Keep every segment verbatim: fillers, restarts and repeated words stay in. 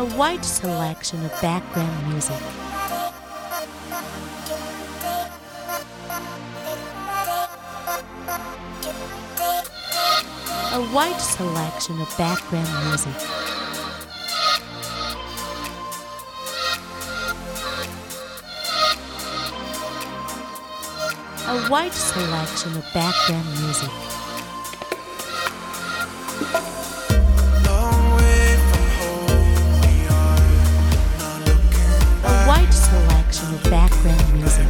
A wide selection of background music. A wide selection of background music. A wide selection of background music. A wide selection of background music.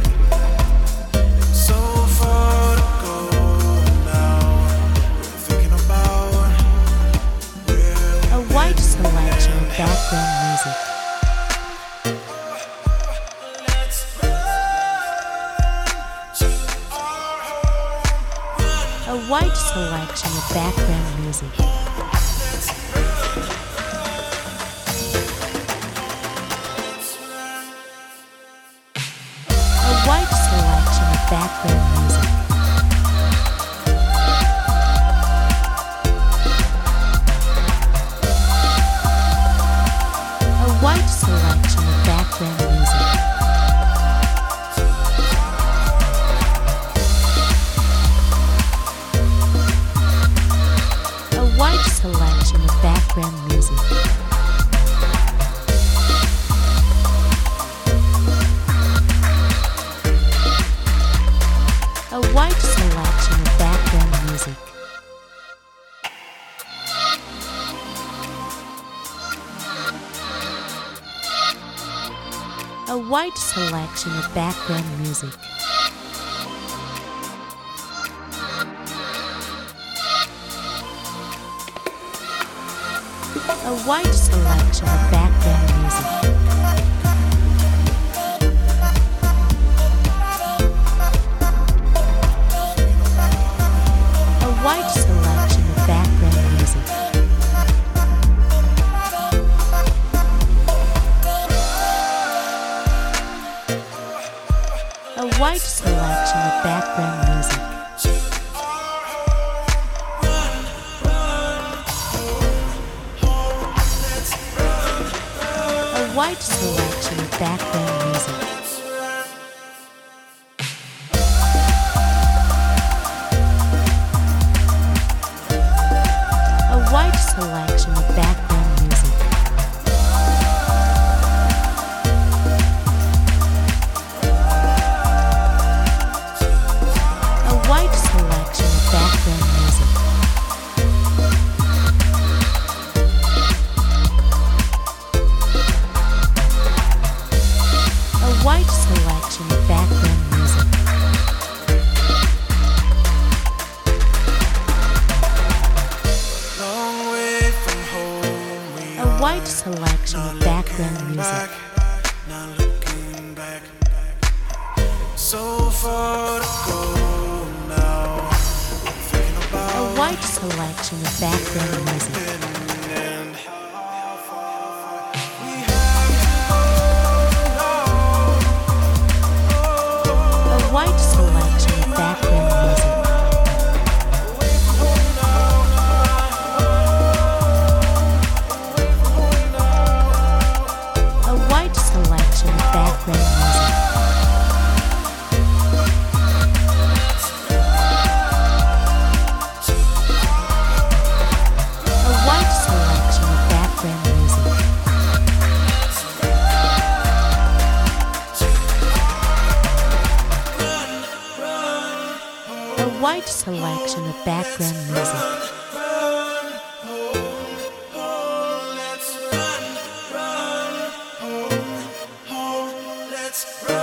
A wide selection of background music. A wide selection of background music. A wide selection of background music. A wide selection of background music. A wide selection of background music. A wide selection of background music. A wide selection of background music. A wide selection of background music. A wide selection of background music. A wide selection of background music. A wide selection of background music. A wide selection of background music. A wide selection of background music. A wide selection of background music. Long way from home, we A wide selection of background music. not looking back. So far to go now. Thinking A about wide selection of background music. and how far we have to go now. A wide selection of background music. A wide selection of background music. A wide selection of background music. A wide selection of background music. Let's run, run, home, home, let's run.